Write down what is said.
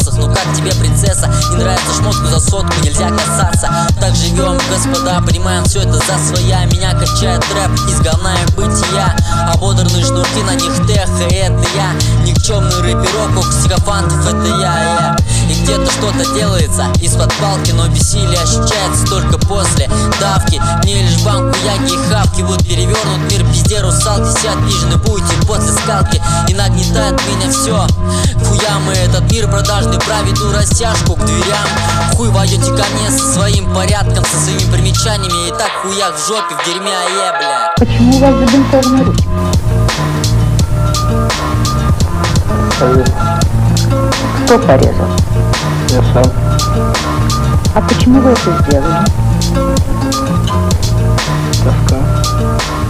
стрессах. Ну как тебе, принцесса, не нравится шмотку за сотку, нельзя касаться. Так живем, господа, понимаем все это за своя. Меня качает рэп из говна и бытия. Ободранные шнурки, на них техо, это я. Никчемный рэперок, около скафандров, это я. И где-то что-то делается из-под палки, но бессилие ощущается только после давки. Мне лишь банку яги и хавки. Вот перевернут мир, пизде, русалки сидят обижены будете после скалки. И нагнетает меня все. Хуя мы этот мир продажный, проведу растяжку к дверям. Хуй войдете ко мне со своим порядком, со своими примечаниями. И так хуяк в жопе, в дерьме, бля. Почему у вас забинтованы руки? Кто порезал? Я сам. А почему вы это сделали? Тоска.